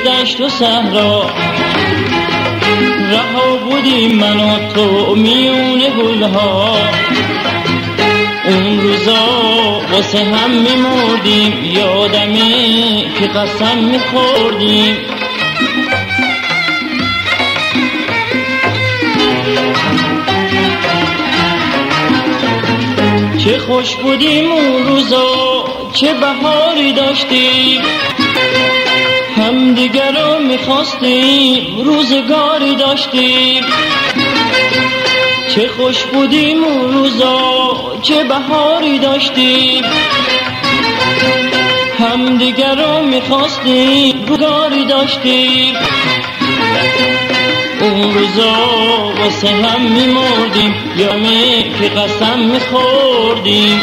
دشت و صحرا، رها بودیم من و تو میون گلها. اون روزا واسه هم میمردیم، یادمه که قسم میخوردیم. چه خوش بودیم اون روزا، چه بهاری داشتیم، همدیگر رو میخواستیم، روزگاری داشتیم. چه خوش بودیم اون روزا، چه بهاری داشتیم، همدیگر رو میخواستیم، روزگاری داشتیم. اون روزا واسه هم میمردیم، یادمه که قسم میخوردیم.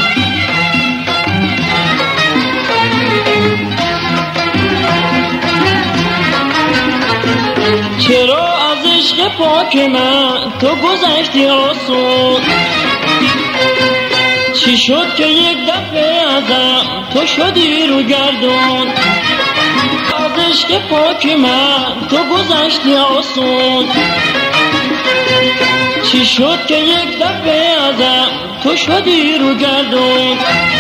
چرا از عشق پاک من تو گذشتی آسون؟ چی شد که یک دفعه ازم تو شدی رو گردون؟ از عشق پاک من تو گذشتی آسون. چی شد که یک دفعه ازم تو شدی رو گردون؟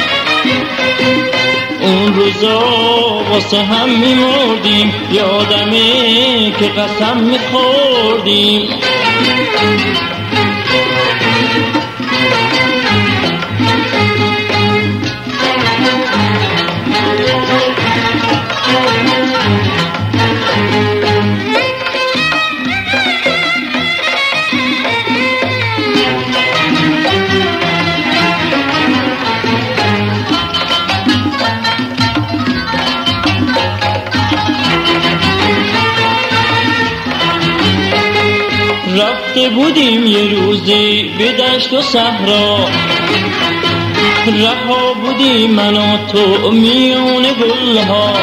اون روزا واسه هم میمردیم، یادمه که قسم میخوردیم. رفته بودیم یه روزی به دشت و صحرا، رها بودیم من و تو میون گلها.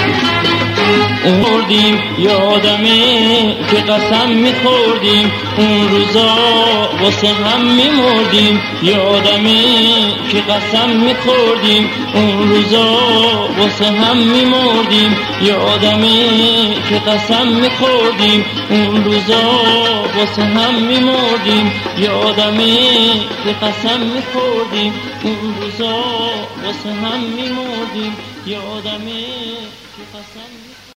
مردیم، یادمه که قسم میخوردیم. اون روزا واسه هم میمردیم، یادمه که قسم میخوردیم. اون روزا واسه هم میمردیم، یادمه که قسم میخوردیم. اون روزا واسه هم میمردیم، یادمه که قسم میخوردیم. اون روزا واسه هم میمردیم، یادمه که قسم